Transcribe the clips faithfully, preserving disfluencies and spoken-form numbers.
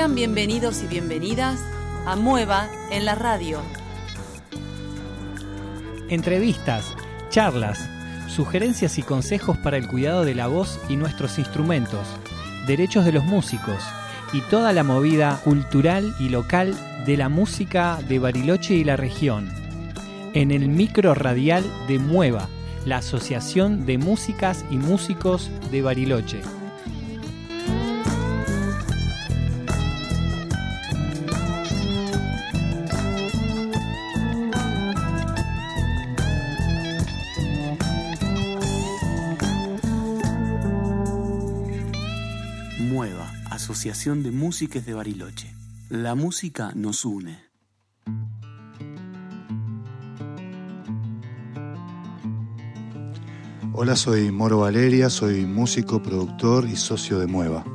Sean bienvenidos y bienvenidas a Mueva en la radio. Entrevistas, charlas, sugerencias y consejos para el cuidado de la voz y nuestros instrumentos, derechos de los músicos y toda la movida cultural y local de la música de Bariloche y la región. En el micro radial de Mueva, la Asociación de Músicas y Músicos de Bariloche. Mueva, Asociación de Músicos de Bariloche. La música nos une. Hola, soy Moro Valeria, soy músico, productor y socio de Mueva.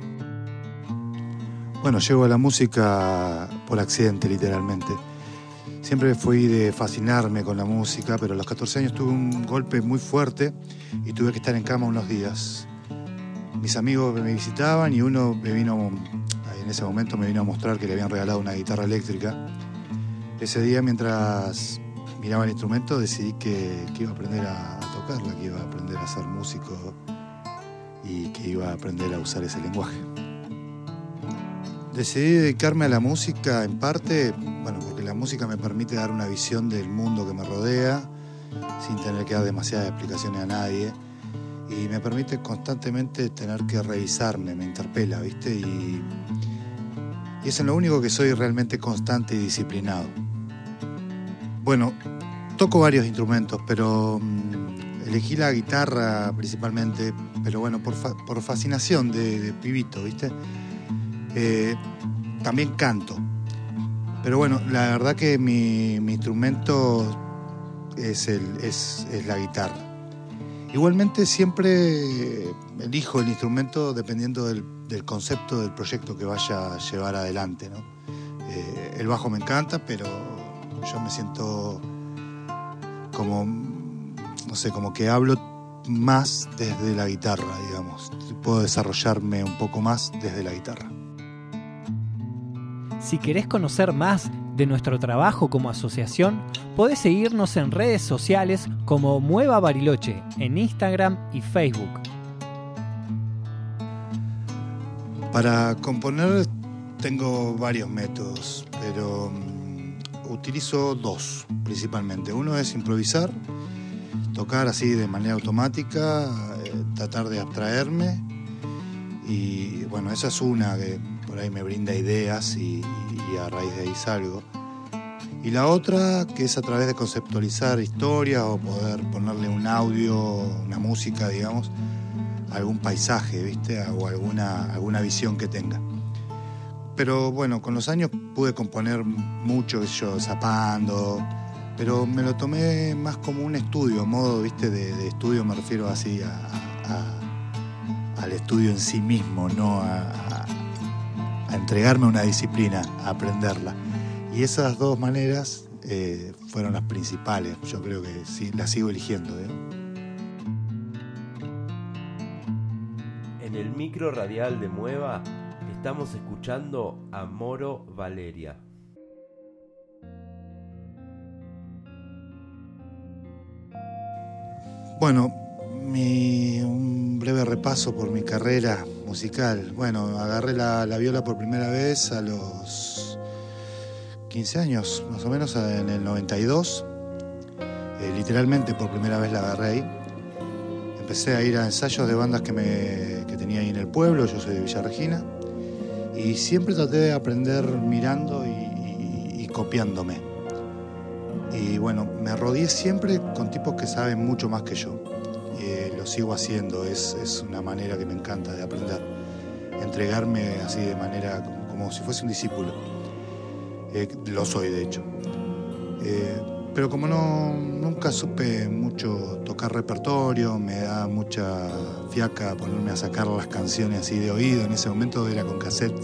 Bueno, llego a la música por accidente, literalmente. Siempre fui de fascinarme con la música, pero a los catorce años tuve un golpe muy fuerte y tuve que estar en cama unos días. Mis amigos me visitaban y uno me vino, en ese momento me vino a mostrar que le habían regalado una guitarra eléctrica. Ese día, mientras miraba el instrumento, decidí que, que iba a aprender a, a tocarla, que iba a aprender a ser músico y que iba a aprender a usar ese lenguaje. Decidí dedicarme a la música en parte, bueno, porque la música me permite dar una visión del mundo que me rodea sin tener que dar demasiadas explicaciones a nadie. Y me permite constantemente tener que revisarme, me interpela, ¿viste? Y, y es en lo único que soy realmente constante y disciplinado. Bueno, toco varios instrumentos, pero mmm, elegí la guitarra principalmente, pero bueno, por, fa- por fascinación de, de pibito, ¿viste? Eh, también canto. Pero bueno, la verdad que mi, mi instrumento es, el, es, es la guitarra. Igualmente siempre elijo el instrumento dependiendo del, del concepto del proyecto que vaya a llevar adelante, ¿no? Eh, el bajo me encanta, pero yo me siento como, no sé, como que hablo más desde la guitarra, digamos. Puedo desarrollarme un poco más desde la guitarra. Si querés conocer más de nuestro trabajo como asociación, podés seguirnos en redes sociales como Mueva Bariloche, en Instagram y Facebook. Para componer tengo varios métodos, pero um, utilizo dos principalmente. Uno es improvisar, tocar así de manera automática, eh, tratar de abstraerme. Y bueno, esa es una que por ahí me brinda ideas y, y a raíz de ahí salgo. Y la otra, que es a través de conceptualizar historias o poder ponerle un audio, una música, digamos, a algún paisaje, ¿viste? O alguna, alguna visión que tenga. Pero bueno, con los años pude componer mucho, yo zapando, pero me lo tomé más como un estudio, modo, ¿viste? De, de estudio me refiero así a, a, al estudio en sí mismo, no a, a, a entregarme a una disciplina, a aprenderla. Y esas dos maneras eh, fueron las principales. Yo creo que sí, las sigo eligiendo, ¿eh? En el micro radial de Mueva estamos escuchando a Moro Valeria. Bueno, mi, un breve repaso por mi carrera musical. Bueno, agarré la, la viola por primera vez a los quince años, más o menos, en el noventa y dos. Eh, literalmente por primera vez la agarré ahí. Empecé a ir a ensayos de bandas que, me, que tenía ahí en el pueblo, yo soy de Villa Regina, y siempre traté de aprender mirando y, y, y copiándome. Y bueno, me rodeé siempre con tipos que saben mucho más que yo. Y eh, lo sigo haciendo, es, es una manera que me encanta de aprender. Entregarme así de manera como, como si fuese un discípulo. Eh, lo soy, de hecho. Eh, pero como no nunca supe mucho tocar repertorio, me da mucha fiaca ponerme a sacar las canciones así de oído. En ese momento era con cassette.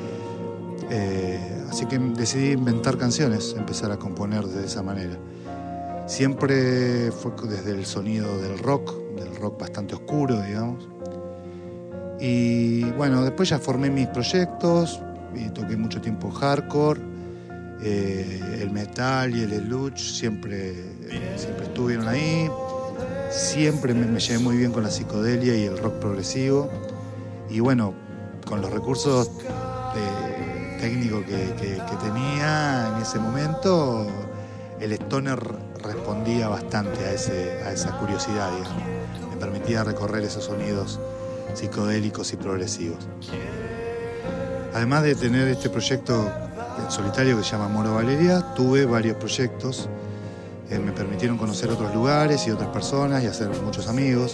Eh, así que decidí inventar canciones, empezar a componer de esa manera. Siempre fue desde el sonido del rock, del rock bastante oscuro, digamos. Y bueno, después ya formé mis proyectos. y toqué mucho tiempo hardcore, eh, el metal y el sludge siempre, siempre estuvieron ahí. Siempre me, me llevé muy bien con la psicodelia y el rock progresivo. Y bueno, con los recursos eh, técnicos que, que, que tenía en ese momento, el stoner respondía bastante a, ese, a esa curiosidad, digamos. Me permitía recorrer esos sonidos psicodélicos y progresivos. Además de tener este proyecto en solitario que se llama Moro Valeria, tuve varios proyectos. Eh, me permitieron conocer otros lugares y otras personas y hacer muchos amigos.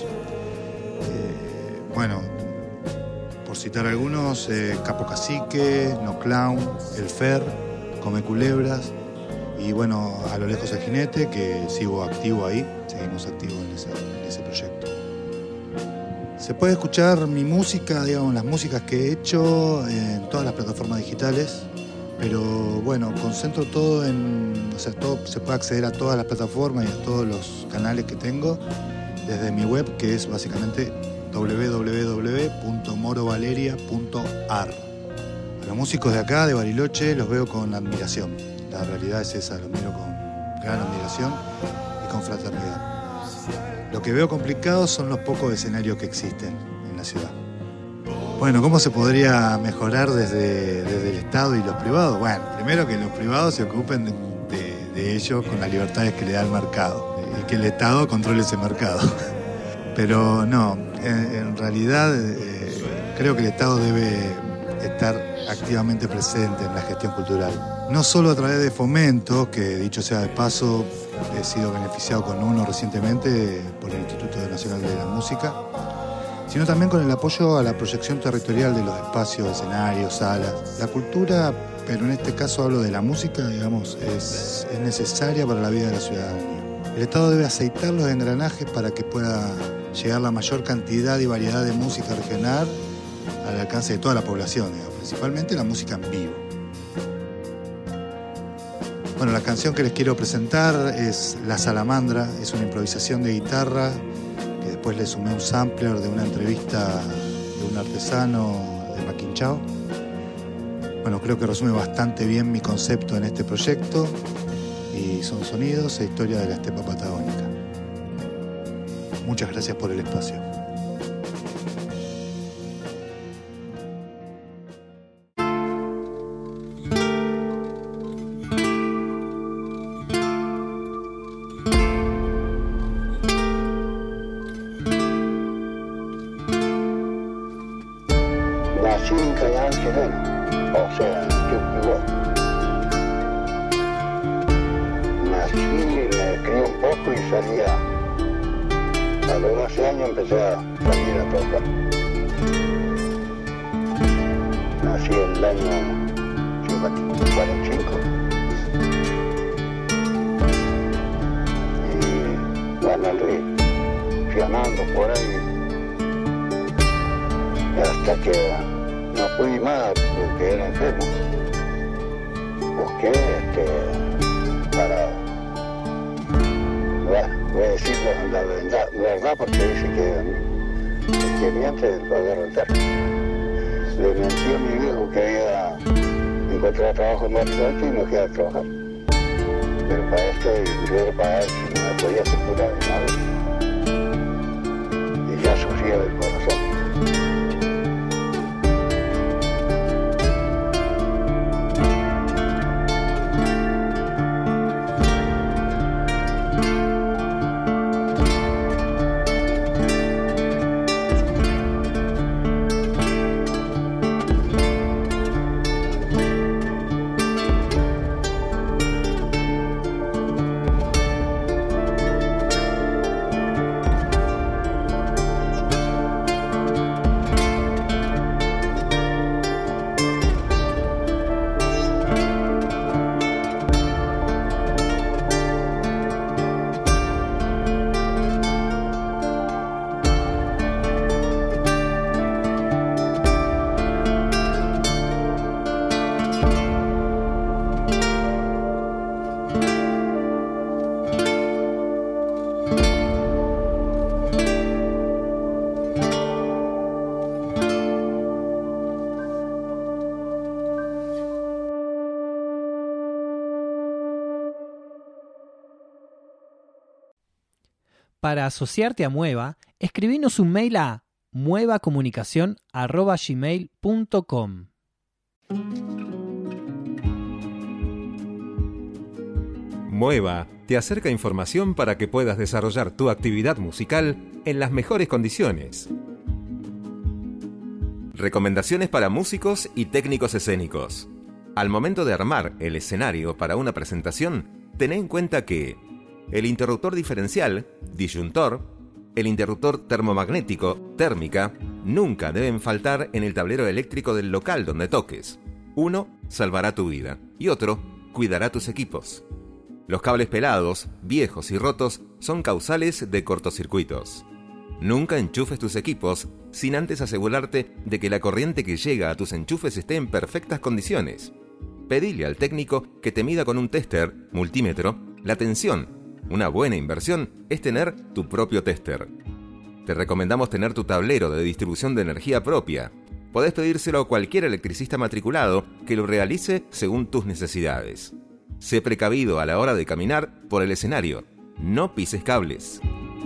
Eh, bueno, por citar algunos, eh, Capo Cacique, No Clown, El Fer, Come Culebras y bueno, A lo lejos el jinete, que sigo activo ahí, seguimos activos en ese, en ese proyecto. Se puede escuchar mi música, digamos, las músicas que he hecho en todas las plataformas digitales. Pero bueno, concentro todo en, o sea, todo, se puede acceder a todas las plataformas y a todos los canales que tengo desde mi web, que es básicamente doble u doble u doble u punto moro valeria punto a r. A los músicos de acá, de Bariloche, los veo con admiración. La realidad es esa, los miro con gran admiración y con fraternidad. Lo que veo complicado son los pocos escenarios que existen en la ciudad. Bueno, ¿cómo se podría mejorar desde, desde el Estado y los privados? Bueno, primero que los privados se ocupen de, de, de ellos con las libertades que le da el mercado y que el Estado controle ese mercado. Pero no, en, en realidad eh, creo que el Estado debe estar activamente presente en la gestión cultural. No solo a través de fomentos, que dicho sea de paso, he sido beneficiado con uno recientemente por el Instituto Nacional de la Música, sino también con el apoyo a la proyección territorial de los espacios, escenarios, salas. La cultura, pero en este caso hablo de la música, digamos, es, es necesaria para la vida de la ciudadanía. El Estado debe aceitar los engranajes para que pueda llegar la mayor cantidad y variedad de música regional al alcance de toda la población, digamos, principalmente la música en vivo. Bueno, la canción que les quiero presentar es La Salamandra, es una improvisación de guitarra. Después le sumé un sampler de una entrevista de un artesano de Maquinchao. Bueno, creo que resume bastante bien mi concepto en este proyecto y son sonidos e historia de la estepa patagónica. Muchas gracias por el espacio. Para asociarte a Mueva, escribinos un mail a muevacomunicación arroba gmail punto com. Mueva te acerca información para que puedas desarrollar tu actividad musical en las mejores condiciones. Recomendaciones para músicos y técnicos escénicos. Al momento de armar el escenario para una presentación, ten en cuenta que el interruptor diferencial, disyuntor, el interruptor termomagnético, térmica, nunca deben faltar en el tablero eléctrico del local donde toques. Uno salvará tu vida y otro cuidará tus equipos. Los cables pelados, viejos y rotos son causales de cortocircuitos. Nunca enchufes tus equipos sin antes asegurarte de que la corriente que llega a tus enchufes esté en perfectas condiciones. Pedile al técnico que te mida con un tester, multímetro, la tensión. Una buena inversión es tener tu propio tester. Te recomendamos tener tu tablero de distribución de energía propia. Podés pedírselo a cualquier electricista matriculado que lo realice según tus necesidades. Sé precavido a la hora de caminar por el escenario. No pises cables.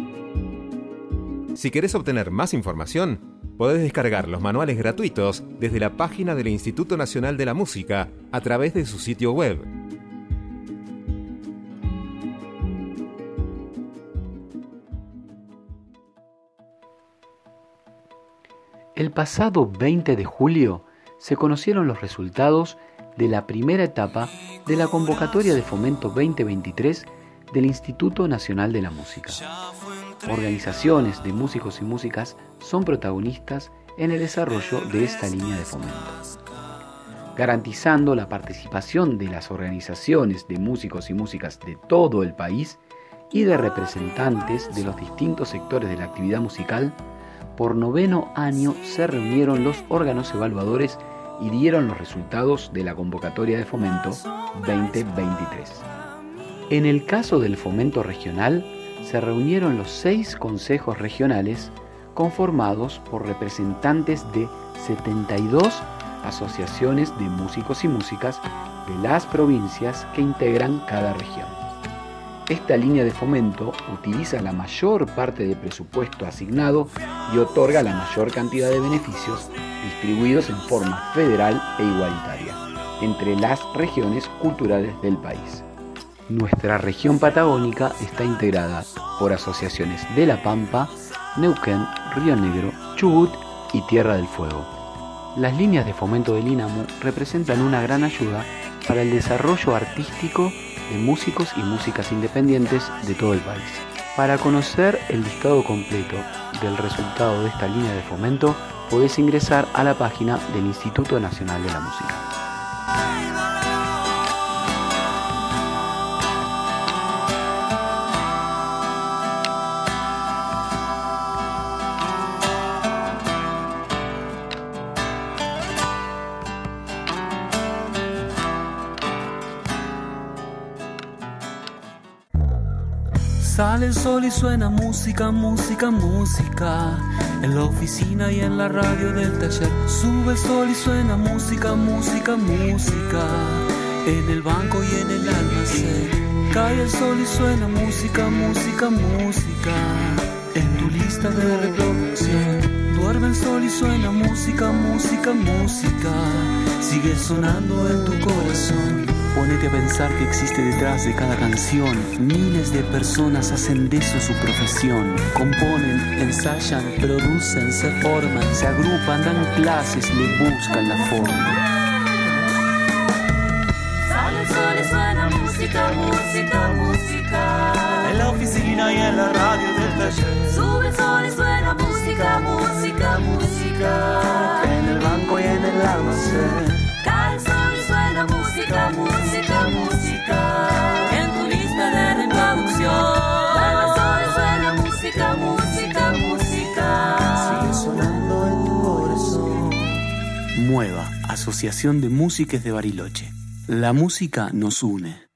Si querés obtener más información, podés descargar los manuales gratuitos desde la página del Instituto Nacional de la Música a través de su sitio web. El pasado veinte de julio se conocieron los resultados de la primera etapa de la convocatoria de Fomento veinte veintitrés del Instituto Nacional de la Música. Organizaciones de músicos y músicas son protagonistas en el desarrollo de esta línea de fomento, garantizando la participación de las organizaciones de músicos y músicas de todo el país y de representantes de los distintos sectores de la actividad musical. Por noveno año se reunieron los órganos evaluadores y dieron los resultados de la convocatoria de Fomento veinte veintitrés. En el caso del Fomento Regional, se reunieron los seis consejos regionales conformados por representantes de setenta y dos asociaciones de músicos y músicas de las provincias que integran cada región. Esta línea de fomento utiliza la mayor parte del presupuesto asignado y otorga la mayor cantidad de beneficios distribuidos en forma federal e igualitaria entre las regiones culturales del país. Nuestra región patagónica está integrada por asociaciones de La Pampa, Neuquén, Río Negro, Chubut y Tierra del Fuego. Las líneas de fomento del INAMU representan una gran ayuda para el desarrollo artístico de músicos y músicas independientes de todo el país. Para conocer el listado completo del resultado de esta línea de fomento, podés ingresar a la página del Instituto Nacional de la Música. Sale el sol y suena música, música, música. En la oficina y en la radio del taller. Sube el sol y suena música, música, música. En el banco y en el almacén. Cae el sol y suena música, música, música. En tu lista de reproducción. Duerme el sol y suena música, música, música. Sigue sonando en tu corazón. Ponete a pensar que existe detrás de cada canción. Miles de personas hacen de eso su profesión. Componen, ensayan, producen, se forman, se agrupan, dan clases, le buscan la forma. Sale el sol y suena música, música, música. En la oficina y en la radio del taller. Sube el sol y suena música, música, música. En el banco y en el almacén. Cae el sol y suena música, música, música. En tu lista de reproducción. Duerme el sol y suena música, música, música. Sigue sonando en tu corazón. Mueva, Asociación de Músicos de Bariloche. La música nos une.